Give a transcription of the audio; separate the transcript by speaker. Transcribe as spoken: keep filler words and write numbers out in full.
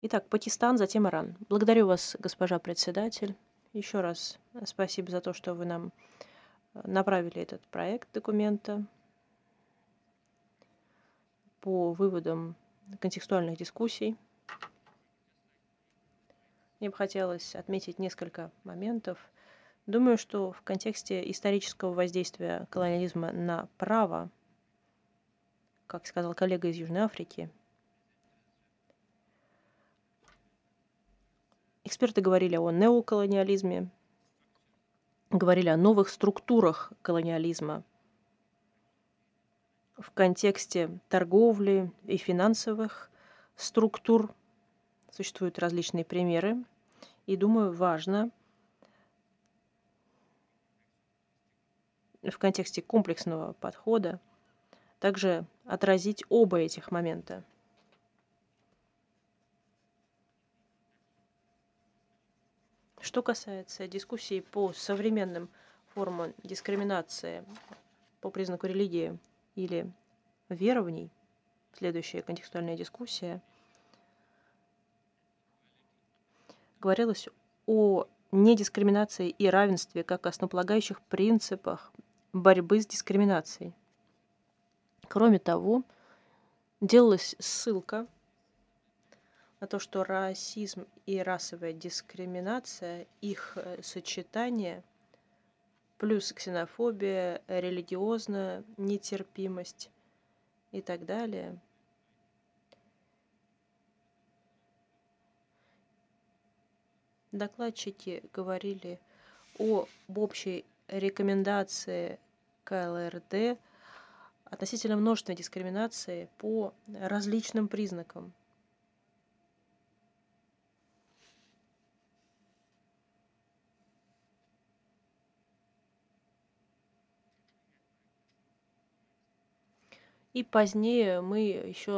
Speaker 1: Итак, Пакистан, затем Иран. Благодарю вас, госпожа председатель. Еще раз э, спасибо за то, что вы нам э, направили этот проект документа по выводам контекстуальных дискуссий. Мне бы хотелось отметить несколько моментов. Думаю, что в контексте исторического воздействия колониализма на право, как сказал коллега из Южной Африки, эксперты говорили о неоколониализме, говорили о новых структурах колониализма в контексте торговли и финансовых структур. Существуют различные примеры, и, думаю, важно в контексте комплексного подхода также отразить оба этих момента. Что касается дискуссий по современным формам дискриминации по признаку религии или верований, следующая контекстуальная дискуссия, говорилось о недискриминации и равенстве как основополагающих принципах борьбы с дискриминацией. Кроме того, делалась ссылка на то, что расизм и расовая дискриминация, их э, сочетание, плюс ксенофобия, религиозная нетерпимость и так далее, докладчики говорили об общей рекомендации КЛРД относительно множественной дискриминации по различным признакам. И позднее мы еще